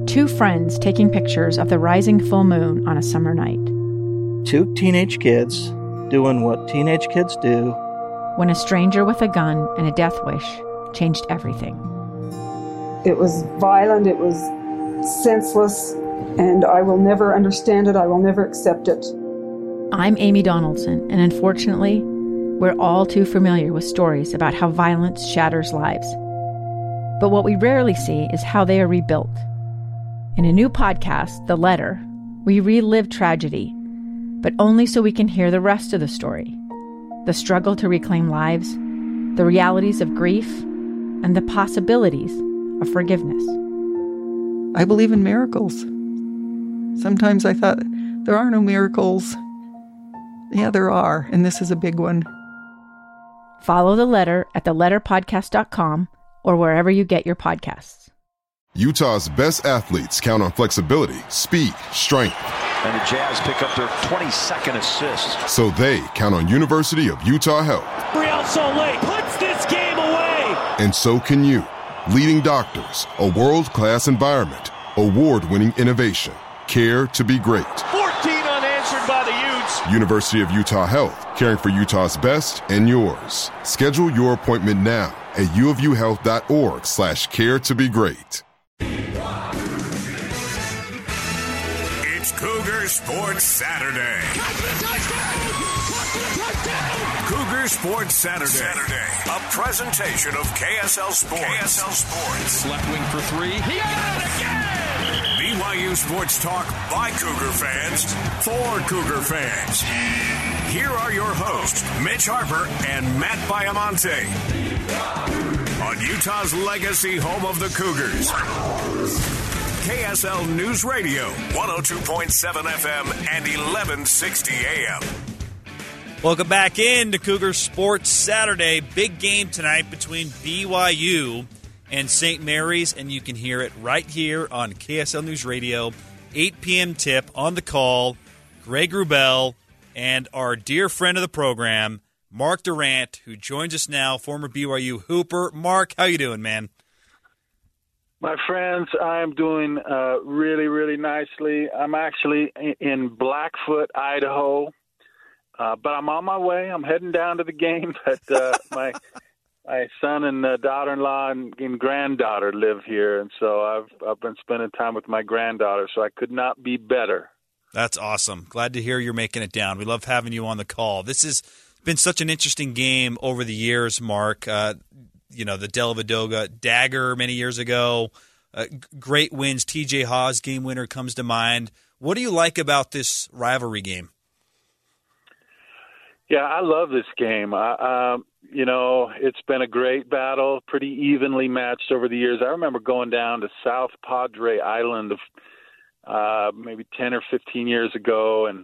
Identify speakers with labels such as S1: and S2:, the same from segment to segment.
S1: Two friends taking pictures of the rising full moon on a summer night.
S2: Two teenage kids doing what teenage kids do.
S1: When a stranger with a gun and a death wish changed everything.
S3: It was violent, it was senseless, and I will never understand it, I will never accept it.
S1: I'm Amy Donaldson, and unfortunately, we're all too familiar with stories about how violence shatters lives. But what we rarely see is how they are rebuilt. In a new podcast, The Letter, we relive tragedy, but only so we can hear the rest of the story. The struggle to reclaim lives, the realities of grief, and the possibilities of forgiveness.
S4: I believe in miracles. Sometimes I thought, there are no miracles. Yeah, there are, and this is a big one.
S1: Follow The Letter at theletterpodcast.com or wherever you get your podcasts.
S5: Utah's best athletes count on flexibility, speed, strength.
S6: And the Jazz pick up their 22nd assist.
S5: So they count on University of Utah Health.
S7: Real Soleil puts this game away.
S5: And so can you. Leading doctors, a world-class environment, award-winning innovation, care to be great.
S7: 14 unanswered by the Utes.
S5: University of Utah Health, caring for Utah's best and yours. Schedule your appointment now at uofuhealth.org/care to be great.
S8: It's Cougar Sports Saturday. Cougar Sports Saturday. A presentation of KSL Sports. KSL Sports.
S7: Left wing for three. He got it again.
S8: BYU Sports Talk by Cougar fans for Cougar fans. Here are your hosts, Mitch Harper and Matt Baiamonte. On Utah's legacy home of the Cougars. KSL News Radio, 102.7 FM and 1160 AM.
S9: Welcome back in to Cougar Sports Saturday. Big game tonight between BYU and St. Mary's, and you can hear it right here on KSL News Radio, 8 p.m. tip on the call. Greg Wrubell and our dear friend of the program, Mark Durrant, who joins us now, former BYU Hooper. Mark, how you doing, man?
S10: My friends, I'm doing really, really nicely. I'm actually in Blackfoot, Idaho, but I'm on my way. I'm heading down to the game. But my son and daughter-in-law and granddaughter live here, and so I've been spending time with my granddaughter, so I could not be better.
S9: That's awesome. Glad to hear you're making it down. We love having you on the call. This has been such an interesting game over the years, Mark. The Dellavedova dagger many years ago. Great wins. TJ Haws, game winner, comes to mind. What do you like about this rivalry game?
S10: Yeah, I love this game. It's been a great battle, pretty evenly matched over the years. I remember going down to South Padre Island maybe 10 or 15 years ago, and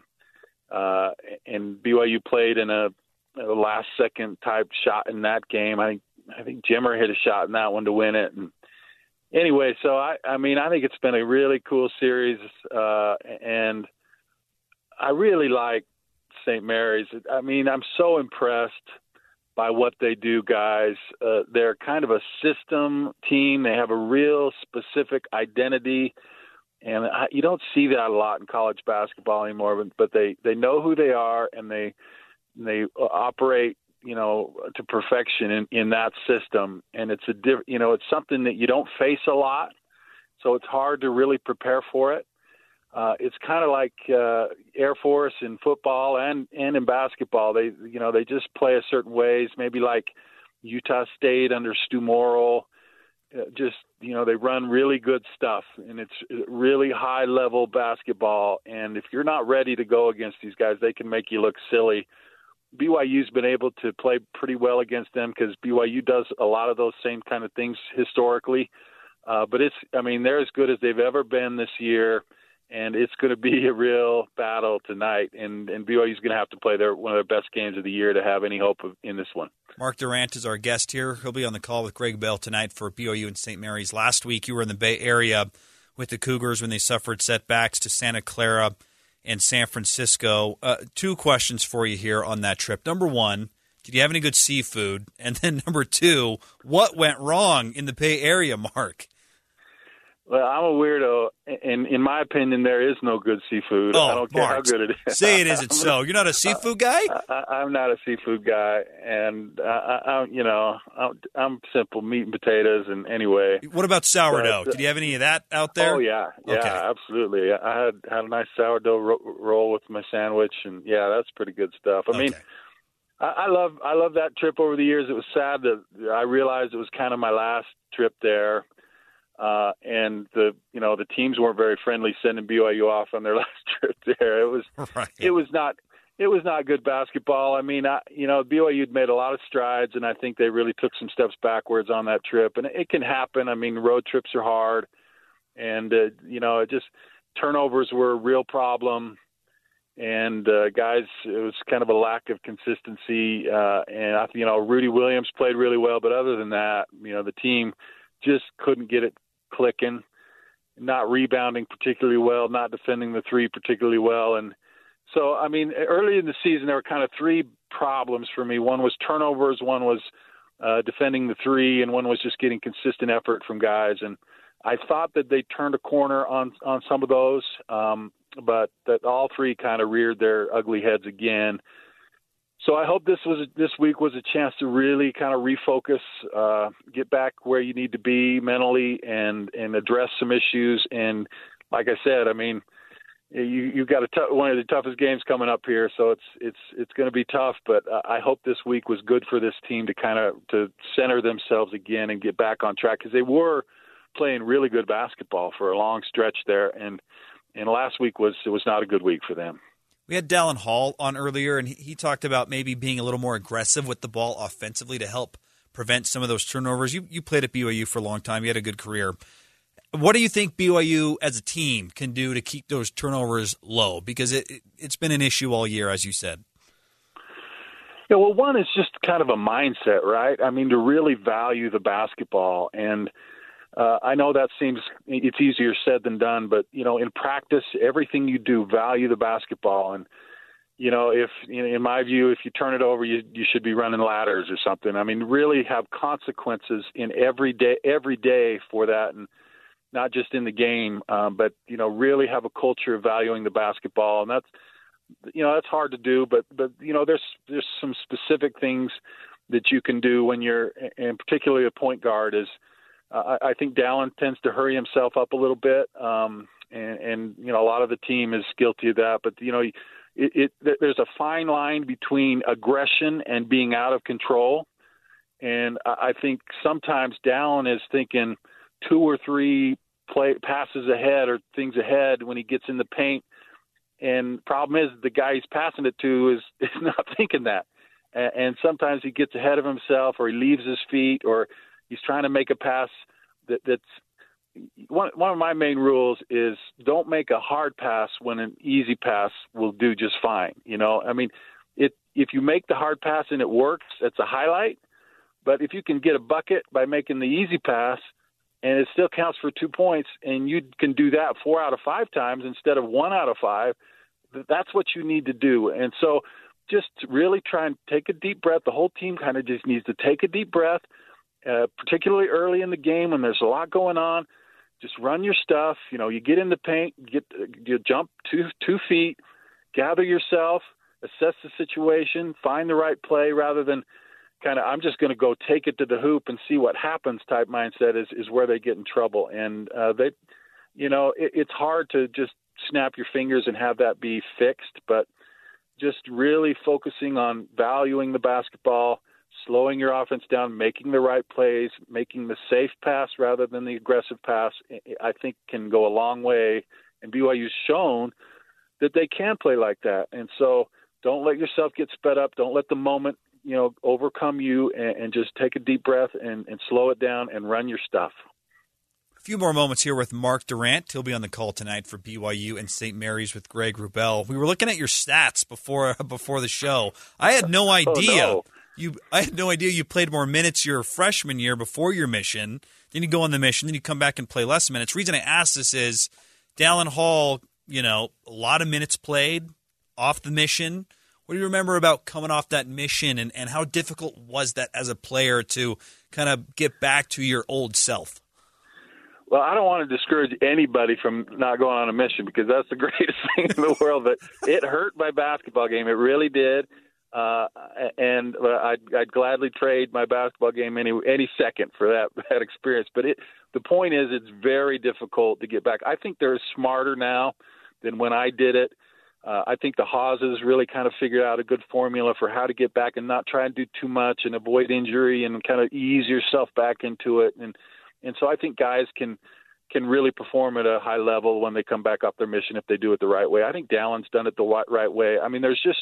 S10: BYU played in a last-second type shot in that game. I think Jimmer hit a shot in that one to win it. And anyway, so I think it's been a really cool series, and I really like St. Mary's. I'm so impressed by what they do, guys. They're kind of a system team. They have a real specific identity, and you don't see that a lot in college basketball anymore. But they know who they are, and they operate, to perfection in that system. And it's it's something that you don't face a lot, so it's hard to really prepare for it. It's kind of like Air Force in football and in basketball. They just play a certain ways, maybe like Utah State under Stu Morrill. They run really good stuff, and it's really high-level basketball. And if you're not ready to go against these guys, they can make you look silly. BYU's been able to play pretty well against them because BYU does a lot of those same kind of things historically. But they're as good as they've ever been this year, and it's going to be a real battle tonight. And BYU's going to have to play one of their best games of the year to have any hope in this one.
S9: Mark Durrant is our guest here. He'll be on the call with Greg Bell tonight for BYU and St. Mary's. Last week you were in the Bay Area with the Cougars when they suffered setbacks to Santa Clara and San Francisco. Two questions for you here on that trip. Number one, did you have any good seafood? And then number two, what went wrong in the Bay Area, Mark?
S10: Well, I'm a weirdo, and in my opinion, there is no good seafood.
S9: Oh,
S10: I don't care how good it is.
S9: Say it isn't so. You're not a seafood guy?
S10: I'm not a seafood guy, and I'm simple meat and potatoes. And anyway,
S9: what about sourdough? Did you have any of that out there?
S10: Oh yeah,
S9: Okay.
S10: Absolutely. I had a nice sourdough roll with my sandwich, and yeah, that's pretty good stuff. I mean, I love that trip over the years. It was sad that I realized it was kind of my last trip there. And the teams weren't very friendly sending BYU off on their last trip there. It was not good basketball. I mean, BYU had made a lot of strides, and I think they really took some steps backwards on that trip. And it can happen. I mean, road trips are hard, and just turnovers were a real problem. And guys, it was kind of a lack of consistency. And Rudy Williams played really well, but other than that, the team just couldn't get it clicking, not rebounding particularly well, not defending the three particularly well. And so, I mean, early in the season, there were kind of three problems for me. One was turnovers, one was defending the three, and one was just getting consistent effort from guys. And I thought that they turned a corner on some of those, but that all three kind of reared their ugly heads again. So I hope this week was a chance to really kind of refocus, get back where you need to be mentally, and address some issues. And like I said, I mean, you've got one of the toughest games coming up here, so it's going to be tough. But I hope this week was good for this team to center themselves again and get back on track, because they were playing really good basketball for a long stretch there, and last week was not a good week for them.
S9: We had Dallin Hall on earlier, and he talked about maybe being a little more aggressive with the ball offensively to help prevent some of those turnovers. You played at BYU for a long time. You had a good career. What do you think BYU as a team can do to keep those turnovers low? Because it's been an issue all year, as you said.
S10: Yeah, well, one is just kind of a mindset, right? I mean, to really value the basketball. And I know it's easier said than done, but, in practice, everything you do, value the basketball. And, if, in my view, if you turn it over, you should be running ladders or something. I mean, really have consequences in every day for that, and not just in the game, but, really have a culture of valuing the basketball. And that's hard to do, but there's some specific things that you can do when you're, and particularly a point guard is, I think Dallin tends to hurry himself up a little bit, and a lot of the team is guilty of that. But there's a fine line between aggression and being out of control, and I think sometimes Dallin is thinking 2 or 3 passes ahead or things ahead when he gets in the paint, and the problem is the guy he's passing it to is not thinking that, and sometimes he gets ahead of himself, or he leaves his feet, or he's trying to make a pass that's one of my main rules is don't make a hard pass when an easy pass will do just fine. I mean, if you make the hard pass and it works, that's a highlight. But if you can get a bucket by making the easy pass and it still counts for 2 points, and you can do that 4 out of 5 times instead of 1 out of 5, that's what you need to do. And so just really try and take a deep breath. The whole team kind of just needs to take a deep breath. Particularly early in the game when there's a lot going on, just run your stuff. You get in the paint, you jump 2 feet, gather yourself, assess the situation, find the right play, rather than kind of I'm just going to go take it to the hoop and see what happens type mindset is where they get in trouble. And it's hard to just snap your fingers and have that be fixed, but just really focusing on valuing the basketball, slowing your offense down, making the right plays, making the safe pass rather than the aggressive pass, I think can go a long way. And BYU's shown that they can play like that. And so don't let yourself get sped up. Don't let the moment, overcome you, and just take a deep breath and slow it down and run your stuff.
S9: A few more moments here with Mark Durrant. He'll be on the call tonight for BYU and St. Mary's with Greg Wrubell. We were looking at your stats before the show. I had no idea.
S10: Oh, no.
S9: I had no idea you played more minutes your freshman year before your mission. Then you go on the mission, then you come back and play less minutes. The reason I ask this is Dallin Hall, a lot of minutes played off the mission. What do you remember about coming off that mission, and how difficult was that as a player to kind of get back to your old self?
S10: Well, I don't want to discourage anybody from not going on a mission because that's the greatest thing in the world. But it hurt my basketball game. It really did. And I'd gladly trade my basketball game any second for that experience. But the point is, it's very difficult to get back. I think they're smarter now than when I did it. I think the Hawes really kind of figured out a good formula for how to get back and not try and do too much and avoid injury and kind of ease yourself back into it. And so I think guys can really perform at a high level when they come back off their mission if they do it the right way. I think Dallin's done it the right way. I mean, there's just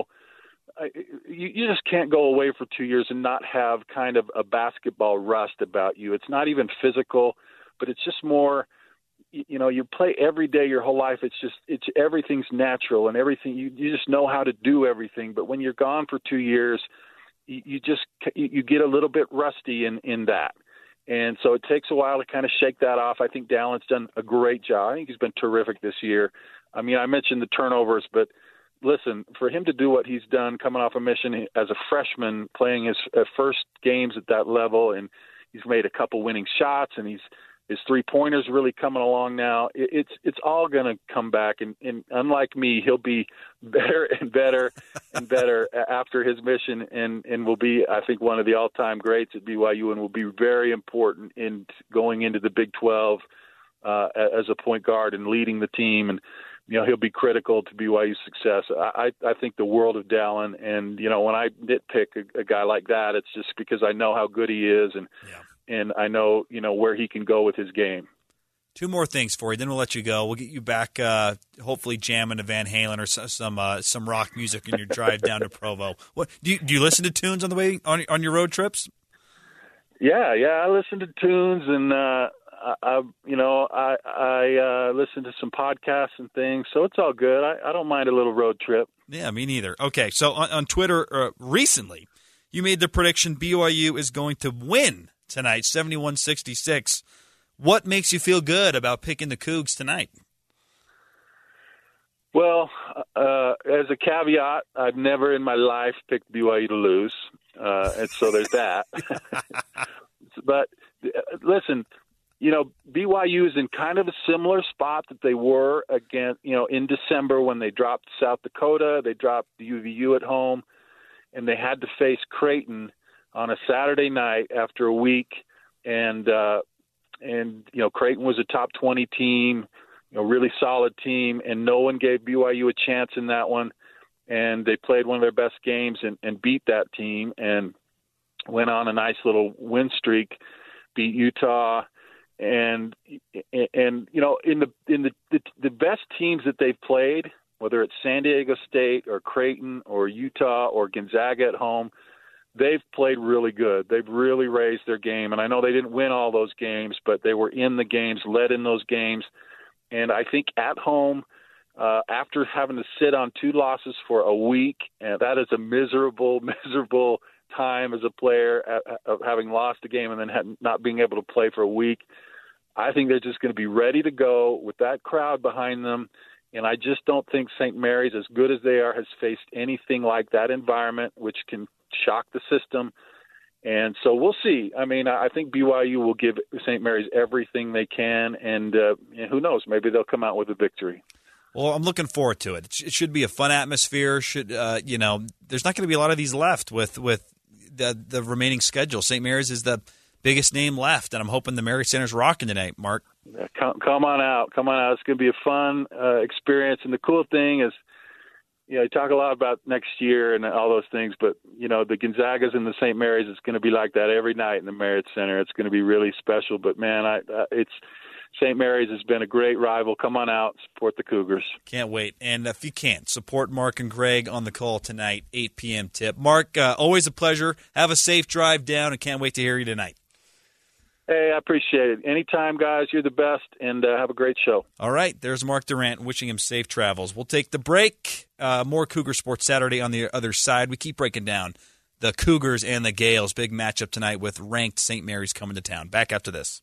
S10: you just can't go away for 2 years and not have kind of a basketball rust about you. It's not even physical, but it's just more, you play every day your whole life. It's everything's natural and everything. You just know how to do everything. But when you're gone for 2 years, you get a little bit rusty in that. And so it takes a while to kind of shake that off. I think Dallin's done a great job. I think he's been terrific this year. I mean, I mentioned the turnovers, but listen, for him to do what he's done coming off a mission as a freshman, playing his first games at that level, and he's made a couple winning shots, and his three-pointers really coming along now. It's all going to come back, and unlike me, he'll be better and better and better after his mission, and will be, I think, one of the all-time greats at BYU, and will be very important in going into the Big 12 as a point guard and leading the team. And he'll be critical to BYU's success. I think the world of Dallin, and when I nitpick a guy like that, it's just because I know how good he is, and I know where he can go with his game.
S9: Two more things for you, then we'll let you go. We'll get you back, hopefully jamming to Van Halen or some rock music in your drive down to Provo. What do you listen to tunes on the way on your road trips?
S10: Yeah, I listen to tunes, and I listen to some podcasts and things, so it's all good. I don't mind a little road trip.
S9: Yeah, me neither. Okay, so on Twitter recently, you made the prediction BYU is going to win tonight, 71-66. What makes you feel good about picking the Cougs tonight?
S10: Well, as a caveat, I've never in my life picked BYU to lose, and so there's that. But listen, BYU is in kind of a similar spot that they were again, in December when they dropped South Dakota, they dropped UVU at home, and they had to face Creighton on a Saturday night after a week, and Creighton was a top 20 team, really solid team, and no one gave BYU a chance in that one, and they played one of their best games and beat that team and went on a nice little win streak, beat Utah, and in the best teams that they've played, whether it's San Diego State or Creighton or Utah or Gonzaga at home, they've played really good. They've really raised their game. And I know they didn't win all those games, but they were in the games, led in those games. And I think at home, after having to sit on 2 losses for a week, and that is a miserable time as a player of having lost a game and then not being able to play for a week. I think they're just going to be ready to go with that crowd behind them. And I just don't think St. Mary's, as good as they are, has faced anything like that environment, which can shock the system. And so we'll see. I mean, I think BYU will give St. Mary's everything they can, and who knows, maybe they'll come out with a victory.
S9: Well, I'm looking forward to it. It should be a fun atmosphere. There's not going to be a lot of these left with the remaining schedule. St. Mary's is the biggest name left, and I'm hoping the Mary Center's rocking tonight, Mark.
S10: Come on out. It's going to be a fun experience. And the cool thing is, you talk a lot about next year and all those things, but, the Gonzagas and the St. Mary's, it's going to be like that every night in the Marriott Center. It's going to be really special. But, man, St. Mary's has been a great rival. Come on out, support the Cougars.
S9: Can't wait. And if you can't, support Mark and Greg on the call tonight, 8 p.m. tip. Mark, always a pleasure. Have a safe drive down, and can't wait to hear you tonight.
S10: Hey, I appreciate it. Anytime, guys. You're the best, and have a great show.
S9: All right. There's Mark Durrant wishing him safe travels. We'll take the break. More Cougar Sports Saturday on the other side. We keep breaking down the Cougars and the Gales. Big matchup tonight with ranked St. Mary's coming to town. Back after this.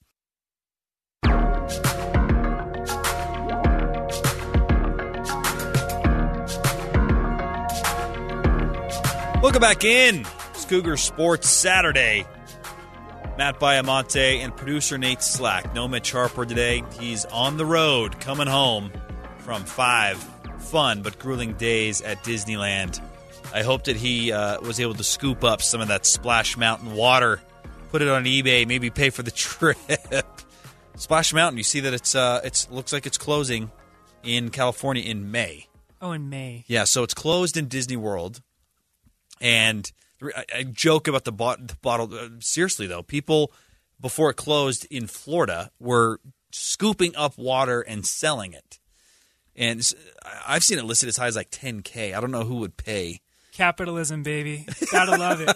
S9: Welcome back in. It's Cougar Sports Saturday. Matt Baiamonte and producer Nate Slack. No Mitch Harper today. He's on the road, coming home from 5 fun but grueling days at Disneyland. I hope that he was able to scoop up some of that Splash Mountain water, put it on eBay, maybe pay for the trip. Splash Mountain, you see that it looks like it's closing in California in May.
S11: Oh, in May.
S9: Yeah, so it's closed in Disney World. And I joke about the bottle. Seriously, though, people, before it closed in Florida, were scooping up water and selling it. And I've seen it listed as high as like $10K. I don't know who would pay.
S11: Capitalism, baby. Gotta love it.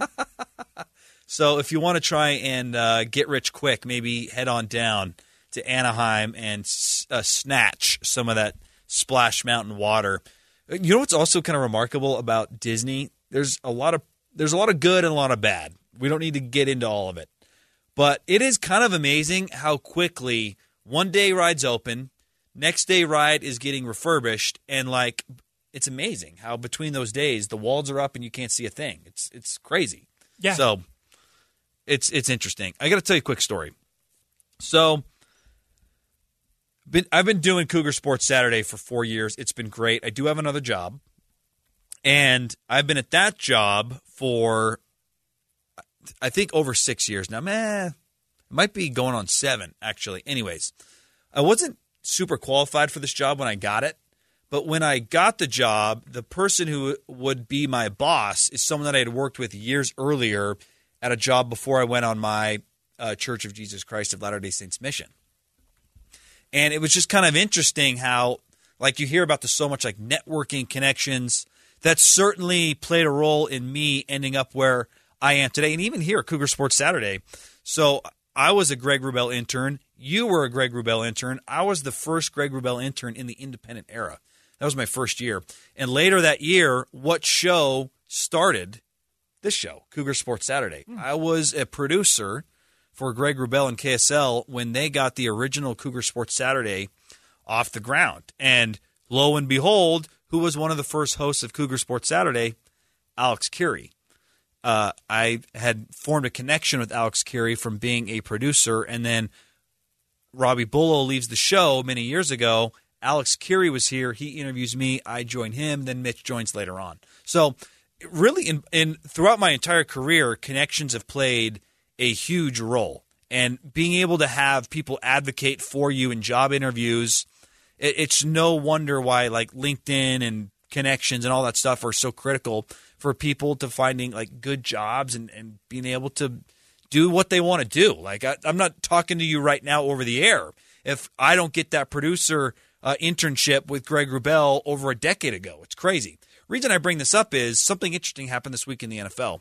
S9: So if you want to try and get rich quick, maybe head on down to Anaheim and snatch some of that Splash Mountain water. You know what's also kind of remarkable about Disney? There's a lot of good and a lot of bad. We don't need to get into all of it. But it is kind of amazing how quickly one day ride's open, next day ride is getting refurbished, and like it's amazing how between those days the walls are up and you can't see a thing. It's crazy.
S11: Yeah.
S9: So it's interesting. I got to tell you a quick story. So I've been doing Cougar Sports Saturday for 4 years. It's been great. I do have another job. And I've been at that job for, I think, over 6 years now. It might be going on 7, actually. Anyways, I wasn't super qualified for this job when I got it. But when I got the job, the person who would be my boss is someone that I had worked with years earlier at a job before I went on my Church of Jesus Christ of Latter-day Saints mission. And it was just kind of interesting how, like, you hear about this so much, like, networking connections. That certainly played a role in me ending up where I am today, and even here at Cougar Sports Saturday. So I was a Greg Wrubell intern. You were a Greg Wrubell intern. I was the first Greg Wrubell intern in the independent era. That was my first year. And later that year, what show started this show, Cougar Sports Saturday? I was a producer for Greg Wrubell and KSL when they got the original Cougar Sports Saturday off the ground. And lo and behold, who was one of the first hosts of Cougar Sports Saturday? Alex Curie. I had formed a connection with Alex Curie from being a producer, and then Robbie Bullo leaves the show many years ago. Alex Curie was here. He interviews me. I join him. Then Mitch joins later on. So really, throughout my entire career, connections have played a huge role. And being able to have people advocate for you in job interviews, it's no wonder why like LinkedIn and connections and all that stuff are so critical for people to finding like good jobs and being able to do what they want to do. Like I'm not talking to you right now over the air if I don't get that producer internship with Greg Wrubell over a decade ago. It's crazy. Reason I bring this up is something interesting happened this week in the NFL.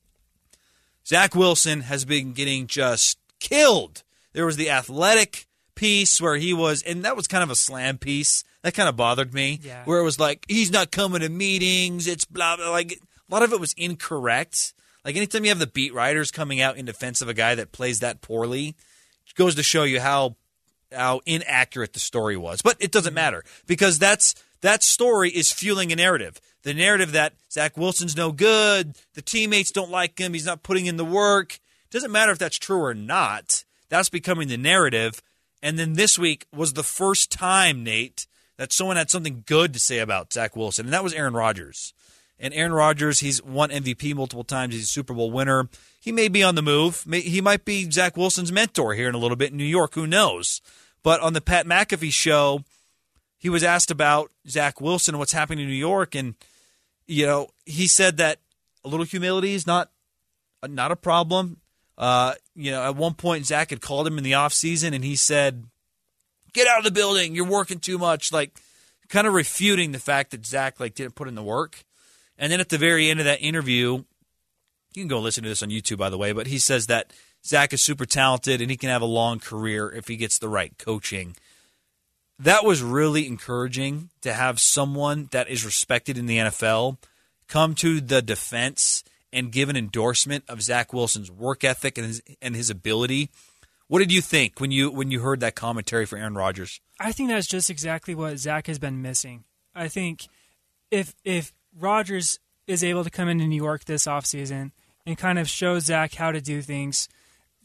S9: Zach Wilson has been getting just killed. There was the Athletic piece where he was, and that was kind of a slam piece. That kind of bothered me, where it was like, he's not coming to meetings, it's blah, blah. Like, a lot of it was incorrect. Like, anytime you have the beat writers coming out in defense of a guy that plays that poorly, it goes to show you how inaccurate the story was. But it doesn't matter, because that story is fueling a narrative. The narrative that Zach Wilson's no good, the teammates don't like him, he's not putting in the work. It doesn't matter if that's true or not. That's becoming the narrative. And then this week was the first time, Nate, that someone had something good to say about Zach Wilson, and that was Aaron Rodgers. And Aaron Rodgers, he's won MVP multiple times. He's a Super Bowl winner. He may be on the move. He might be Zach Wilson's mentor here in a little bit in New York. Who knows? But on the Pat McAfee show, he was asked about Zach Wilson and what's happening in New York, and he said that a little humility is not a problem. At one point, Zach had called him in the offseason, and he said, "Get out of the building. You're working too much." Like, kind of refuting the fact that Zach didn't put in the work. And then at the very end of that interview, you can go listen to this on YouTube, by the way, but he says that Zach is super talented and he can have a long career if he gets the right coaching. That was really encouraging to have someone that is respected in the NFL come to the defense and give an endorsement of Zach Wilson's work ethic and his ability. What did you think when you heard that commentary for Aaron Rodgers?
S11: I think that's just exactly what Zach has been missing. I think if Rodgers is able to come into New York this offseason and kind of show Zach how to do things,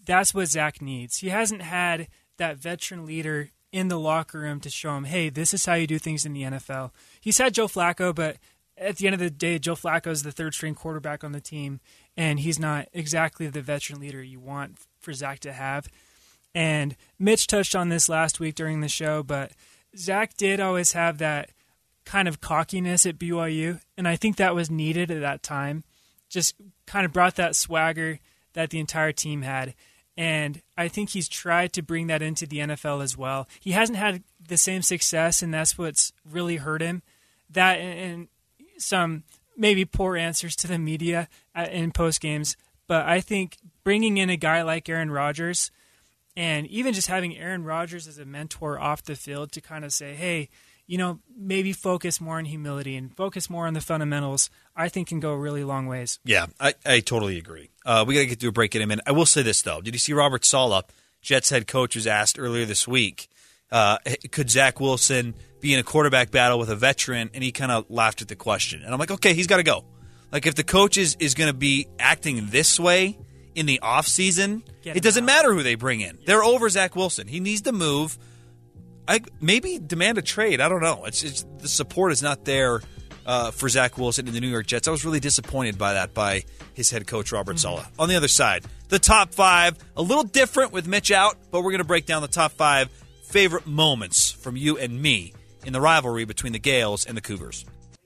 S11: that's what Zach needs. He hasn't had that veteran leader in the locker room to show him, hey, this is how you do things in the NFL. He's had Joe Flacco, but at the end of the day, Joe Flacco is the third-string quarterback on the team, and he's not exactly the veteran leader you want for Zach to have. And Mitch touched on this last week during the show, but Zach did always have that kind of cockiness at BYU, and I think that was needed at that time. Just kind of brought that swagger that the entire team had. And I think he's tried to bring that into the NFL as well. He hasn't had the same success, and that's what's really hurt him. That and some maybe poor answers to the media in post games. But I think bringing in a guy like Aaron Rodgers, and even just having Aaron Rodgers as a mentor off the field to kind of say, hey, maybe focus more on humility and focus more on the fundamentals, I think can go a really long ways.
S9: Yeah, I totally agree. We got to get to a break in a minute. I will say this, though. Did you see Robert Saleh, Jets head coach, was asked earlier this week, could Zach Wilson be in a quarterback battle with a veteran? And he kind of laughed at the question. And I'm like, okay, he's got to go. Like, if the coach is going to be acting this way in the offseason, it doesn't matter who they bring in. They're over Zach Wilson. He needs to move. Maybe demand a trade. I don't know. It's the support is not there for Zach Wilson in the New York Jets. I was really disappointed by that by his head coach, Robert Saleh. On the other side, the top 5, a little different with Mitch out, but we're going to break down the top 5 favorite moments from you and me in the rivalry between the Gales and the Cougars.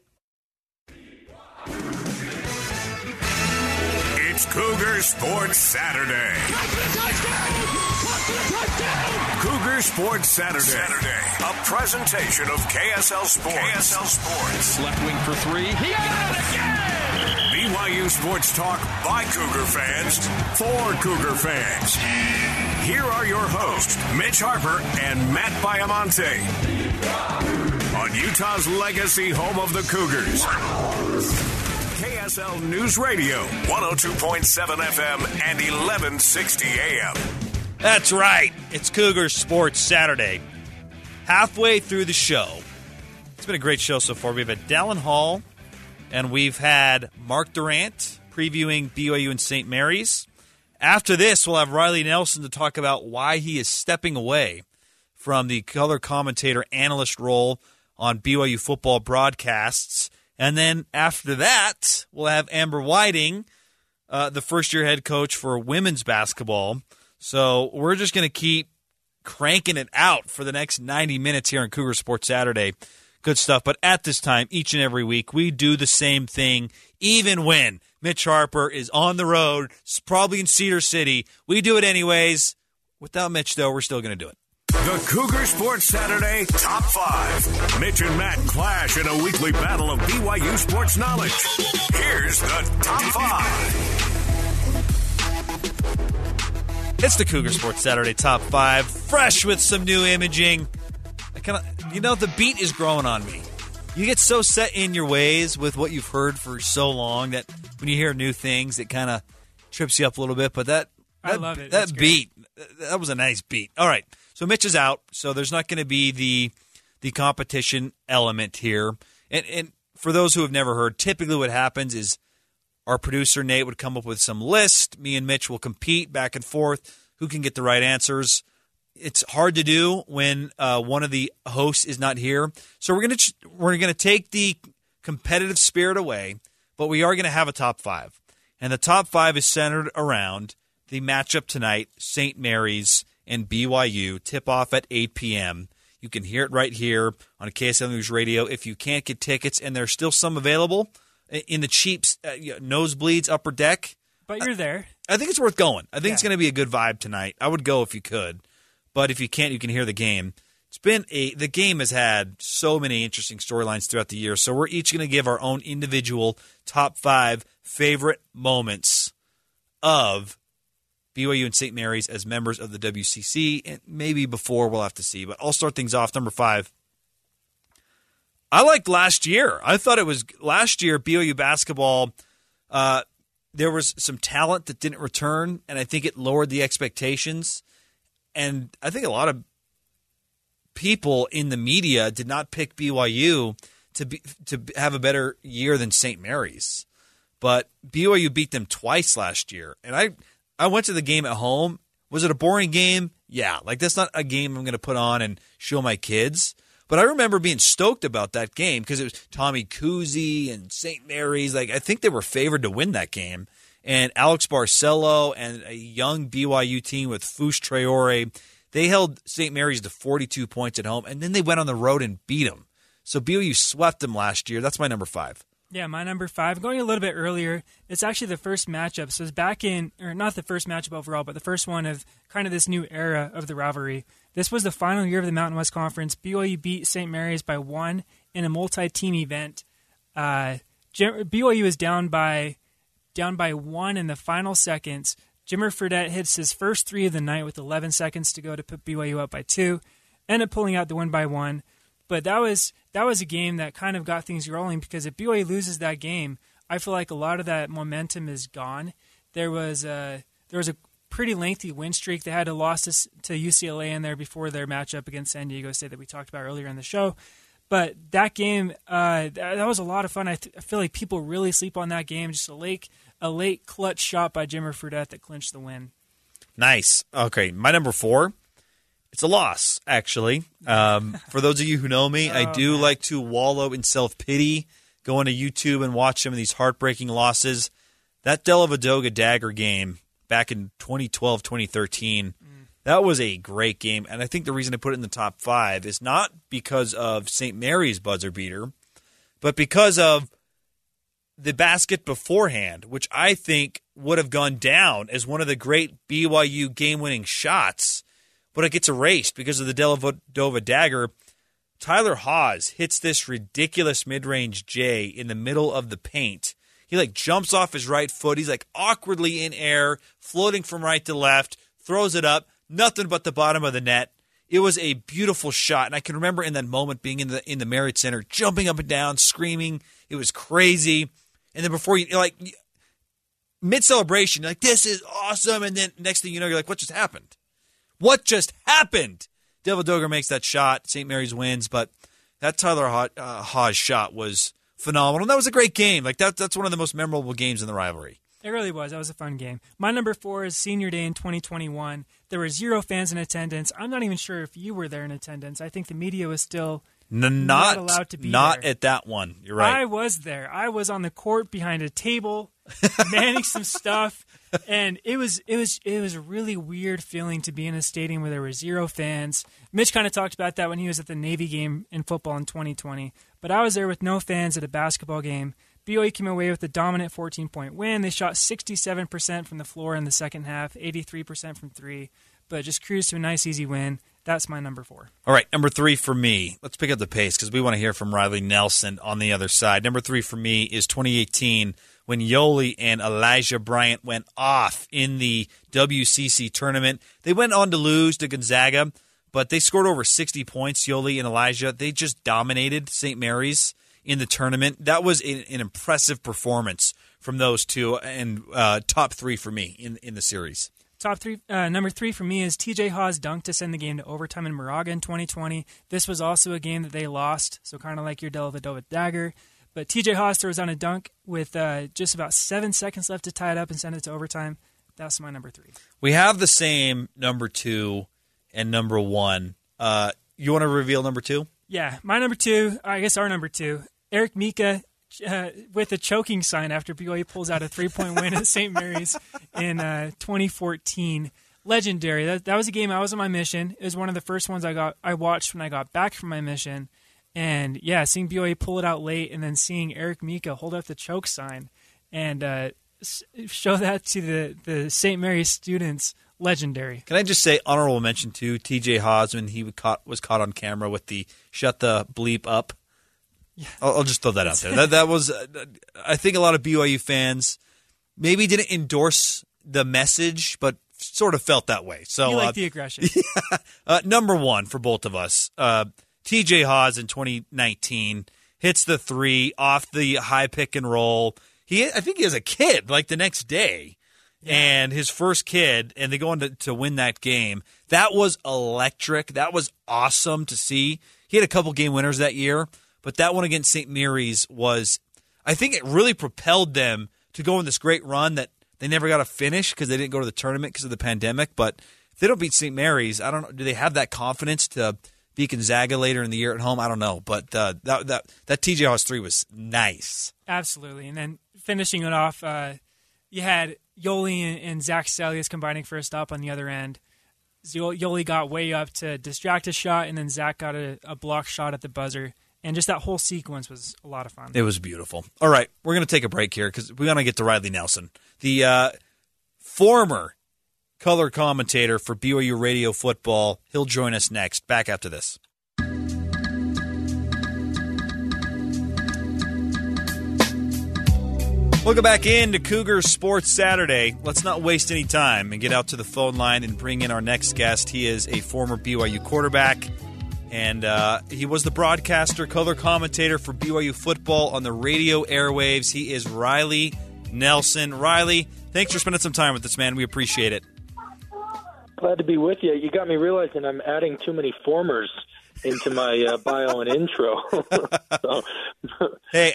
S8: It's Cougar Sports Saturday. Cougar Sports Saturday. A presentation of KSL Sports.
S7: Left wing for 3. He got it again!
S8: BYU Sports Talk by Cougar fans for Cougar fans. Here are your hosts, Mitch Harper and Matt Baiamonte. On Utah's legacy home of the Cougars. KSL News Radio, 102.7 FM and 1160 AM.
S9: That's right. It's Cougar Sports Saturday. Halfway through the show. It's been a great show so far. We've had Dallin Hall, and we've had Mark Durant previewing BYU and St. Mary's. After this, we'll have Riley Nelson to talk about why he is stepping away from the color commentator analyst role on BYU football broadcasts. And then after that, we'll have Amber Whiting, the first-year head coach for women's basketball. So we're just going to keep cranking it out for the next 90 minutes here on Cougar Sports Saturday. Good stuff. But at this time, each and every week, we do the same thing, even when Mitch Harper is on the road, probably in Cedar City. We do it anyways. Without Mitch, though, we're still going to do it.
S8: The Cougar Sports Saturday Top 5. Mitch and Matt clash in a weekly battle of BYU sports knowledge. Here's the Top 5.
S9: It's the Cougar Sports Saturday Top 5. Fresh with some new imaging. The beat is growing on me. You get so set in your ways with what you've heard for so long that when you hear new things, it kind of trips you up a little bit. But
S11: I love it.
S9: That beat, that was a nice beat. All right. So Mitch is out, so there's not going to be the competition element here. And for those who have never heard, typically what happens is our producer, Nate, would come up with some list. Me and Mitch will compete back and forth. Who can get the right answers? It's hard to do when one of the hosts is not here. So we're gonna take the competitive spirit away, but we are going to have a top 5. And the top 5 is centered around the matchup tonight, St. Mary's and BYU, tip-off at 8 p.m. You can hear it right here on KSL News Radio. If you can't get tickets, and there's still some available in the cheap nosebleeds, upper deck.
S11: But you're there.
S9: I think it's worth going. I think it's going to be a good vibe tonight. I would go if you could. But if you can't, you can hear the game. The game has had so many interesting storylines throughout the year, so we're each going to give our own individual top 5 favorite moments of BYU and St. Mary's as members of the WCC, and maybe before, we'll have to see. But I'll start things off. Number 5. I liked last year. I thought it was last year, BYU basketball, there was some talent that didn't return, and I think it lowered the expectations. And I think a lot of people in the media did not pick BYU to have a better year than St. Mary's. But BYU beat them twice last year. And I went to the game at home. Was it a boring game? Yeah. Like, that's not a game I'm going to put on and show my kids. But I remember being stoked about that game because it was Tommy Kuhse and St. Mary's. Like, I think they were favored to win that game. And Alex Barcelo and a young BYU team with Fouche Traore, they held St. Mary's to 42 points at home, and then they went on the road and beat them. So BYU swept them last year. That's my number 5.
S11: Yeah, my number 5, going a little bit earlier, it's actually the first matchup. So it's back in, or not the first matchup overall, but the first one of kind of this new era of the rivalry. This was the final year of the Mountain West Conference. BYU beat St. Mary's by 1 in a multi-team event. BYU is down by 1 in the final seconds. Jimmer Fredette hits his first 3 of the night with 11 seconds to go to put BYU up by 2. Ended up pulling out the win by 1. But that was a game that kind of got things rolling because if BYU loses that game, I feel like a lot of that momentum is gone. There was a pretty lengthy win streak. They had a loss to UCLA in there before their matchup against San Diego State that we talked about earlier in the show. But that game, that was a lot of fun. I feel like people really sleep on that game. Just a late clutch shot by Jimmer Fredette that clinched the win.
S9: Nice. Okay, my number 4. It's a loss, actually. For those of you who know me, I do like to wallow in self-pity, go onto YouTube and watch some of these heartbreaking losses. That Dellavedova Dagger game back in 2012, 2013, that was a great game. And I think the reason I put it in the top 5 is not because of St. Mary's buzzer beater, but because of the basket beforehand, which I think would have gone down as one of the great BYU game-winning shots, but it gets erased because of the Dellavedova Dagger. Tyler Haws hits this ridiculous mid-range J in the middle of the paint. He jumps off his right foot. He's awkwardly in air, floating from right to left, throws it up, nothing but the bottom of the net. It was a beautiful shot, and I can remember in that moment being in the Marriott Center, jumping up and down, screaming. It was crazy. And then before mid-celebration, this is awesome, and then next thing you know, you're like, what just happened? What just happened? Dellavedova makes that shot. St. Mary's wins, but that Tyler Haws shot was phenomenal. And that was a great game. That's one of the most memorable games in the rivalry.
S11: It really was. That was a fun game. My number 4 is Senior Day in 2021. There were 0 fans in attendance. I'm not even sure if you were there in attendance. I think the media was still not allowed to be
S9: not
S11: there.
S9: At that one. You're right.
S11: I was there. I was on the court behind a table, manning some stuff. And it was a really weird feeling to be in a stadium where there were 0 fans. Mitch kind of talked about that when he was at the Navy game in football in 2020. But I was there with no fans at a basketball game. BYU came away with a dominant 14-point win. They shot 67% from the floor in the second half, 83% from 3, but just cruised to a nice, easy win. That's my number 4.
S9: All right, number 3 for me. Let's pick up the pace because we want to hear from Riley Nelson on the other side. Number 3 for me is 2018 when Yoli and Elijah Bryant went off in the WCC tournament. They went on to lose to Gonzaga, but they scored over 60 points, Yoli and Elijah. They just dominated St. Mary's in the tournament. That was an impressive performance from those two, and top 3 for me in the series.
S11: Top 3, number 3 for me is TJ Haws' dunk to send the game to overtime in Moraga in 2020. This was also a game that they lost, so kind of like your Dellavedova Dagger. But TJ Haws throws on a dunk with just about 7 seconds left to tie it up and send it to overtime. That's my number 3.
S9: We have the same number 2 and number 1. You want to reveal number 2?
S11: Yeah, my number 2, I guess our number 2, Eric Mika with a choking sign after BYU pulls out a 3-point win at St. Mary's in 2014. Legendary. That was a game I was on my mission. It was one of the first ones I watched when I got back from my mission. And, yeah, seeing BYU pull it out late and then seeing Eric Mika hold up the choke sign and show that to the St. Mary's students, legendary.
S9: Can I just say honorable mention to TJ Haws when he was caught on camera with the shut the bleep up? Yeah. I'll just throw that out there. That was, I think a lot of BYU fans maybe didn't endorse the message, but sort of felt that way. So
S11: you like the aggression.
S9: Yeah. Number 1 for both of us. TJ Haws in 2019 hits the 3 off the high pick and roll. I think he has a kid the next day, and his first kid, and they go on to win that game. That was electric. That was awesome to see. He had a couple game winners that year, but that one against St. Mary's was, I think it really propelled them to go on this great run that they never got to finish because they didn't go to the tournament because of the pandemic, but they don't beat St. Mary's, I don't know. Do they have that confidence to beat Gonzaga later in the year at home? I don't know. But that TJ Haws 3 was nice.
S11: Absolutely. And then finishing it off, you had Yoli and Zach Stelius combining for a stop on the other end. Yoli got way up to distract a shot, and then Zach got a block shot at the buzzer. And just that whole sequence was a lot of fun.
S9: It was beautiful. All right, we're going to take a break here because we want to get to Riley Nelson, the former color commentator for BYU Radio Football. He'll join us next. Back after this. Welcome back into Cougar Sports Saturday. Let's not waste any time and get out to the phone line and bring in our next guest. He is a former BYU quarterback, and he was the broadcaster, color commentator for BYU football on the radio airwaves. He is Riley Nelson. Riley, thanks for spending some time with us, man. We appreciate it.
S12: Glad to be with you. You got me realizing I'm adding too many formers into my bio and intro. So,
S9: hey,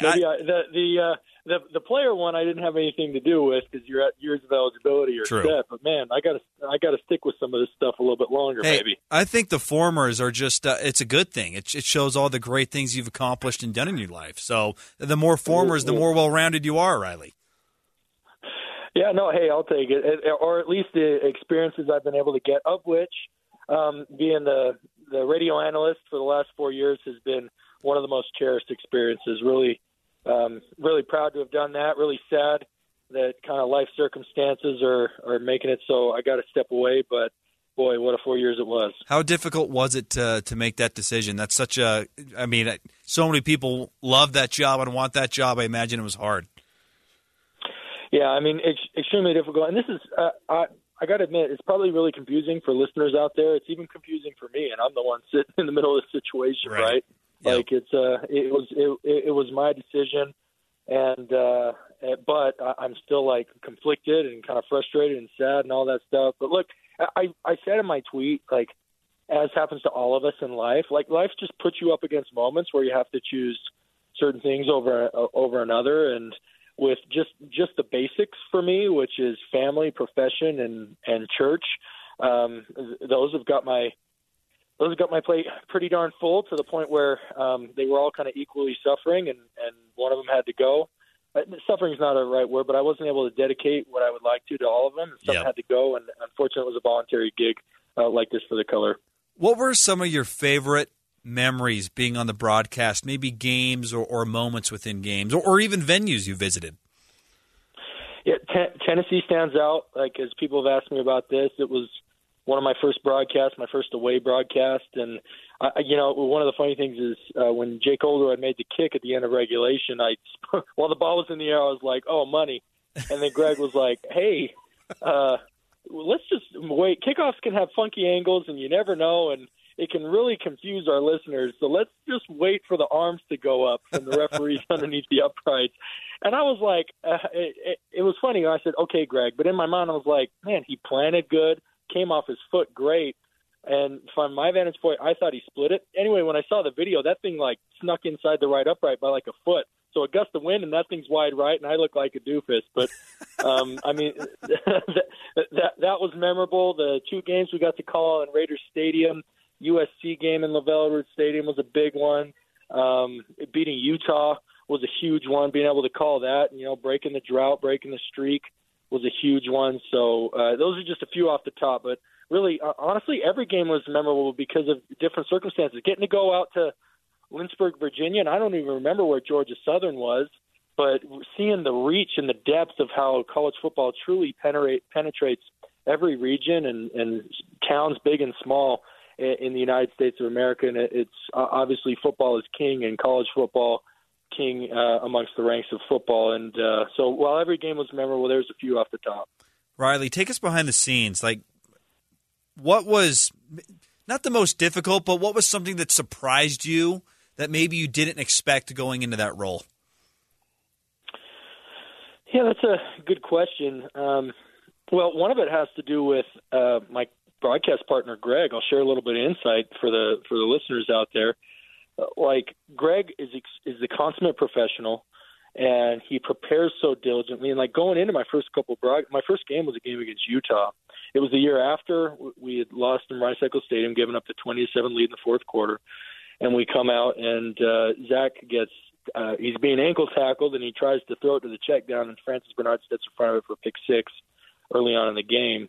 S12: the player one I didn't have anything to do with because you're at years of eligibility or set. But man, I gotta stick with some of this stuff a little bit longer, maybe.
S9: I think the formers are just it's a good thing. It shows all the great things you've accomplished and done in your life. So the more formers, the more well-rounded you are, Riley.
S12: Yeah, no, hey, I'll take it, or at least the experiences I've been able to get, of which being the radio analyst for the last 4 years has been one of the most cherished experiences. Really proud to have done that. Really sad that kind of life circumstances are making it so I got to step away. But boy, what a 4 years it was.
S9: How difficult was it to make that decision? That's so many people love that job and want that job. I imagine it was hard.
S12: Yeah, I mean, it's extremely difficult. And this is, I got to admit, it's probably really confusing for listeners out there. It's even confusing for me, and I'm the one sitting in the middle of the situation, right? Yep. Like it was my decision, and but I'm still like conflicted and kind of frustrated and sad and all that stuff. But look, I said in my tweet, like, as happens to all of us in life, like life just puts you up against moments where you have to choose certain things over another, and with just the basics for me, which is family, profession, and church. Those have got my plate pretty darn full to the point where they were all kind of equally suffering, and one of them had to go. Suffering is not a right word, but I wasn't able to dedicate what I would like to all of them. Some had to go, and unfortunately, it was a voluntary gig like this for the color.
S9: What were some of your favorite memories being on the broadcast, maybe games or moments within games or even venues you visited?
S12: Yeah, Tennessee stands out. Like, as people have asked me about this, it was one of my first broadcasts, my first away broadcast. And, one of the funny things is when Jake Oldroyd made the kick at the end of regulation, while the ball was in the air, I was like, oh, money. And then Greg was like, hey, let's just wait. Kickoffs can have funky angles, and you never know, and it can really confuse our listeners. So let's just wait for the arms to go up and the referees underneath the uprights. And I was like, it was funny. I said, okay, Greg. But in my mind, I was like, man, he planted good, came off his foot great. And from my vantage point, I thought he split it. Anyway, when I saw the video, that thing like snuck inside the right upright by like a foot. So a gust of wind, and that thing's wide right, and I look like a doofus. But, I mean, that was memorable. The two games we got to call in Raiders Stadium, USC game in LaVell Edwards Stadium was a big one. Beating Utah was a huge one. Being able to call that, breaking the drought, breaking the streak was a huge one. So those are just a few off the top. But really, honestly, every game was memorable because of different circumstances. Getting to go out to Lynchburg, Virginia, and I don't even remember where Georgia Southern was, but seeing the reach and the depth of how college football truly penetrates every region and towns big and small in the United States of America. And it's obviously football is king, and college football king amongst the ranks of football. And so while every game was memorable, there's a few off the top.
S9: Riley, take us behind the scenes. Like, what was not the most difficult, but what was something that surprised you that maybe you didn't expect going into that role?
S12: Yeah, that's a good question. Well, one of it has to do with my broadcast partner, Greg. I'll share a little bit of insight for the listeners out there. Like, Greg is the consummate professional, and he prepares so diligently. And like going into my first game was a game against Utah, it was the year after we had lost in Rice Eccles Stadium, given up the 20-7 lead in the fourth quarter. And we come out, and Zach gets he's being ankle tackled, and he tries to throw it to the check down, and Francis Bernard steps in front of it for pick six early on in the game.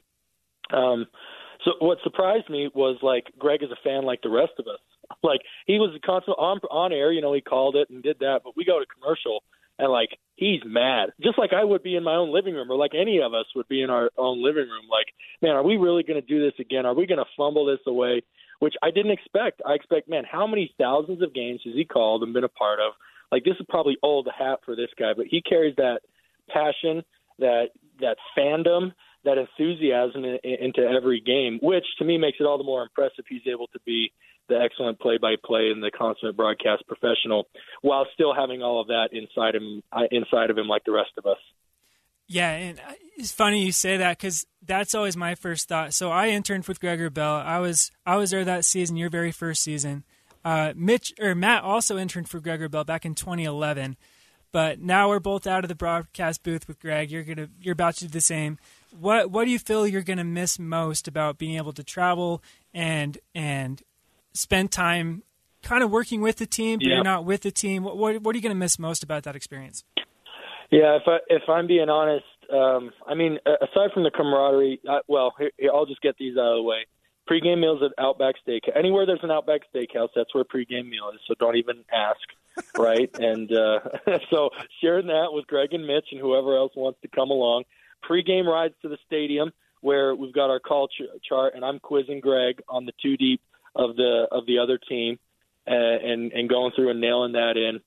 S12: So what surprised me was, like, Greg is a fan like the rest of us. Like, he was constant on air, you know, he called it and did that, but we go to commercial, and, like, he's mad, just like I would be in my own living room, or like any of us would be in our own living room. Like, man, are we really going to do this again? Are we going to fumble this away? Which I didn't expect. I expect, man, how many thousands of games has he called and been a part of? Like, this is probably old hat for this guy, but he carries that passion, that fandom, that enthusiasm into every game, which to me makes it all the more impressive he's able to be the excellent play-by-play and the consummate broadcast professional while still having all of that inside of him like the rest of us.
S11: Yeah, and it's funny you say that because that's always my first thought. So I interned with Greg Wrubell. I was there that season, your very first season. Matt also interned for Greg Wrubell back in 2011. But now we're both out of the broadcast booth with Greg. You're about to do the same. What do you feel you're going to miss most about being able to travel and spend time kind of working with the team, but you're not with the team? What are you going to miss most about that experience?
S12: Yeah, if I'm being honest, I mean, aside from the camaraderie, I'll just get these out of the way. Pre-game meals at Outback Steakhouse. Anywhere there's an Outback Steakhouse, that's where pre-game meal is, so don't even ask, right? And so sharing that with Greg and Mitch and whoever else wants to come along. Pre-game rides to the stadium where we've got our call chart, and I'm quizzing Greg on the two deep of the other team and going through and nailing that in.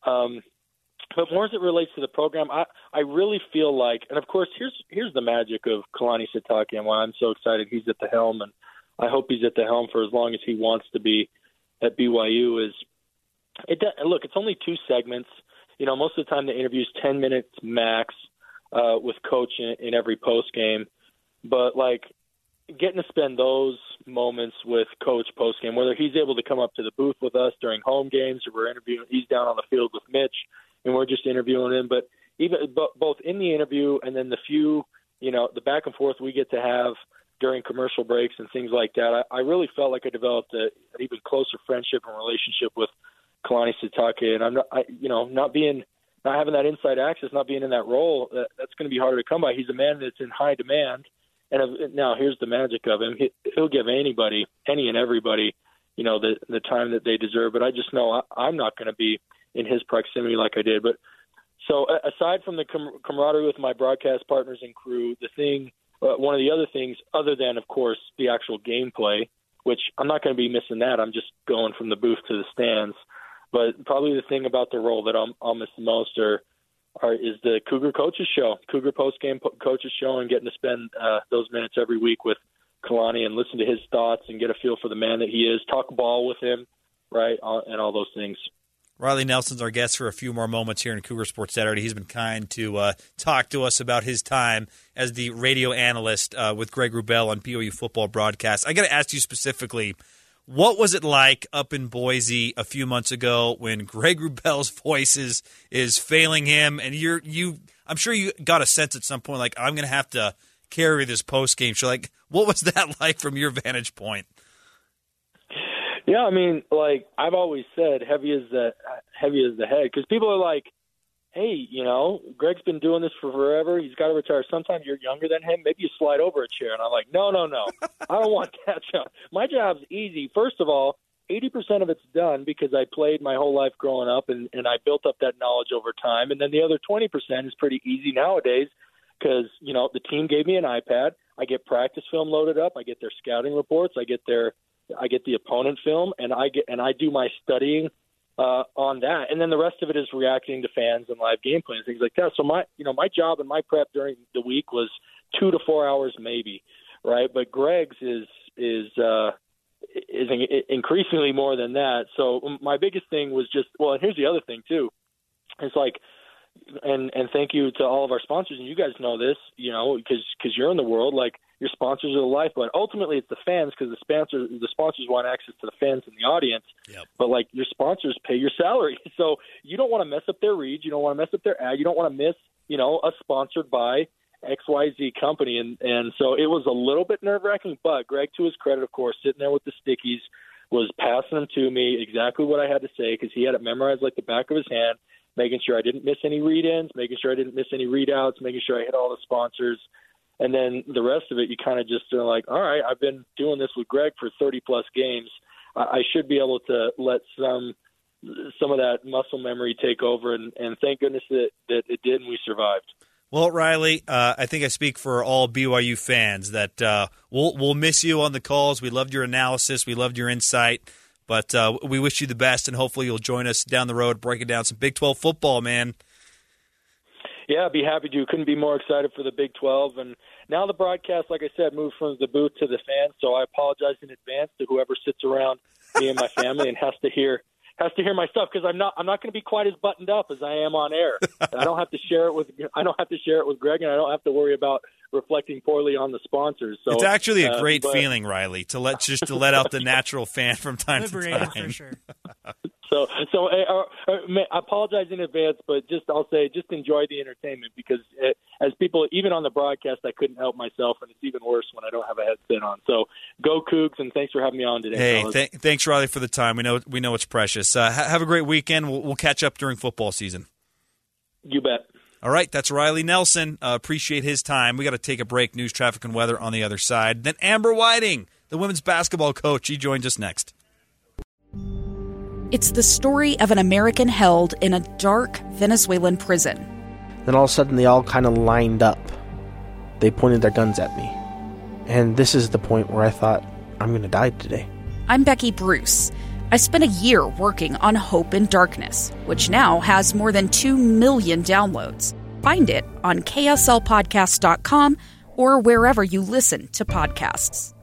S12: But more as it relates to the program, I really feel like, and of course, here's the magic of Kalani Sitake and why I'm so excited he's at the helm, and I hope he's at the helm for as long as he wants to be at BYU. Look, it's only 2 segments. You know, most of the time the interview's 10 minutes max with Coach in every post game. But like getting to spend those moments with Coach post game, whether he's able to come up to the booth with us during home games or we're interviewing, he's down on the field with Mitch and we're just interviewing him. But both in the interview and then the few, you know, the back and forth we get to have during commercial breaks and things like that, I really felt like I developed an even closer friendship and relationship with Kalani Sitake. And I'm not having that inside access, not being in that role, that's going to be harder to come by. He's a man that's in high demand. And now here's the magic of him. He'll give anybody, any and everybody, you know, the time that they deserve. But I just know I'm not going to be in his proximity like I did. But so aside from the camaraderie with my broadcast partners and crew, one of the other things, other than, of course, the actual gameplay, which I'm not going to be missing that. I'm just going from the booth to the stands. But probably the thing about the role that I'll miss the most is the Cougar Coaches Show, Cougar Postgame Coaches Show, and getting to spend those minutes every week with Kalani and listen to his thoughts and get a feel for the man that he is, talk ball with him, right, and all those things.
S9: Riley Nelson's our guest for a few more moments here in Cougar Sports Saturday. He's been kind to talk to us about his time as the radio analyst with Greg Wrubell on BYU football broadcasts. I got to ask you specifically, what was it like up in Boise a few months ago when Greg Wrubell's voice is failing him, and I'm sure you got a sense at some point like, I'm going to have to carry this post game show. Like, what was that like from your vantage point?
S12: Yeah, I mean, like I've always said, heavy is the head, because people are like, hey, you know, Greg's been doing this for forever. He's got to retire. Sometimes you're younger than him. Maybe you slide over a chair. And I'm like, no. I don't want that job. My job's easy. First of all, 80% of it's done because I played my whole life growing up, and I built up that knowledge over time. And then the other 20% is pretty easy nowadays because, you know, the team gave me an iPad. I get practice film loaded up. I get their scouting reports. I get the opponent film, and I do my studying on that, and then the rest of it is reacting to fans and live gameplay and things like that. So my job and my prep during the week was 2 to 4 hours maybe, right? But Greg's is increasingly more than that. So my biggest thing was just, well, and here's the other thing too. It's like, and thank you to all of our sponsors, and you guys know this, you know, because you're in the world, like your sponsors are the lifeblood. Ultimately, it's the fans because the sponsors want access to the fans and the audience. Yep. But like your sponsors pay your salary, so you don't want to mess up their read, you don't want to mess up their ad, you don't want to miss, you know, a sponsored by XYZ company. And so it was a little bit nerve-wracking, but Greg, to his credit, of course, sitting there with the stickies, was passing them to me exactly what I had to say because he had it memorized like the back of his hand, making sure I didn't miss any read-ins, making sure I didn't miss any readouts, making sure I hit all the sponsors. And then the rest of it, you kind of just are like, all right, I've been doing this with Greg for 30-plus games. I should be able to let some of that muscle memory take over, and thank goodness that it did and we survived.
S9: Well, Riley, I think I speak for all BYU fans that we'll miss you on the calls. We loved your analysis. We loved your insight. But we wish you the best, and hopefully you'll join us down the road breaking down some Big 12 football, man.
S12: Yeah, I'd be happy to. Couldn't be more excited for the Big 12. And now the broadcast, like I said, moved from the booth to the fans, so I apologize in advance to whoever sits around me and my family and has to hear my stuff because I'm not going to be quite as buttoned up as I am on air. I don't have to share it with Greg, and I don't have to worry about reflecting poorly on the sponsors. So
S9: it's actually a great feeling, Riley, to let out the natural fan from time to time.
S11: For sure.
S12: So I apologize in advance, but I'll say enjoy the entertainment because as people, even on the broadcast, I couldn't help myself, and it's even worse when I don't have a headset on. So go Cougs, and thanks for having me on today.
S9: Hey, thanks, Riley, for the time. We know it's precious. Have a great weekend. We'll catch up during football season.
S12: You bet.
S9: All right, that's Riley Nelson. Appreciate his time. We got to take a break. News, traffic, and weather on the other side. Then Amber Whiting, the women's basketball coach. She joins us next.
S13: It's the story of an American held in a dark Venezuelan prison.
S14: Then all of a sudden they all kind of lined up. They pointed their guns at me. And this is the point where I thought, I'm going to die today.
S13: I'm Becky Bruce. I spent a year working on Hope in Darkness, which now has more than 2 million downloads. Find it on kslpodcast.com or wherever you listen to podcasts.